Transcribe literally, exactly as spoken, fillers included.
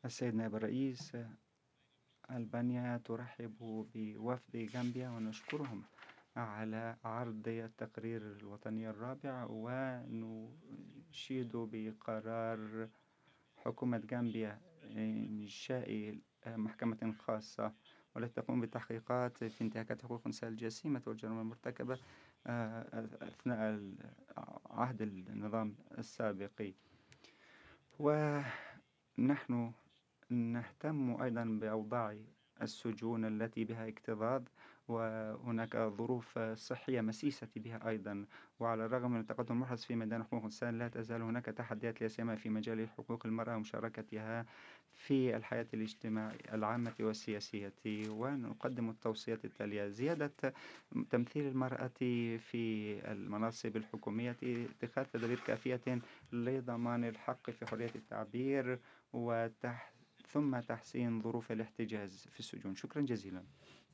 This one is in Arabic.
السيد نائب الرئيس، ألبانيا ترحب بوفد غامبيا ونشكرهم على عرض التقرير الوطني الرابع، ونشيد بقرار حكومة غامبيا إنشاء محكمة خاصة والتي تقوم بالتحقيقات في انتهاكات حقوق الإنسان الجسيمة والجرائم المرتكبة آه، أثناء عهد النظام السابق. ونحن نهتم أيضا بأوضاع السجون التي بها اكتظاظ، وهناك ظروف صحية مسيسة بها أيضا. وعلى الرغم من التقدم المحرز في ميدان حقوق الإنسان، لا تزال هناك تحديات لا سيما في مجال حقوق المرأة ومشاركتها في الحياة الاجتماعية العامة والسياسية. ونقدم التوصيات التالية: زيادة تمثيل المرأة في المناصب الحكومية، اتخاذ تدابير كافية لضمان الحق في حرية التعبير، وتح ثم تحسين ظروف الاحتجاز في السجون. شكرا جزيلا.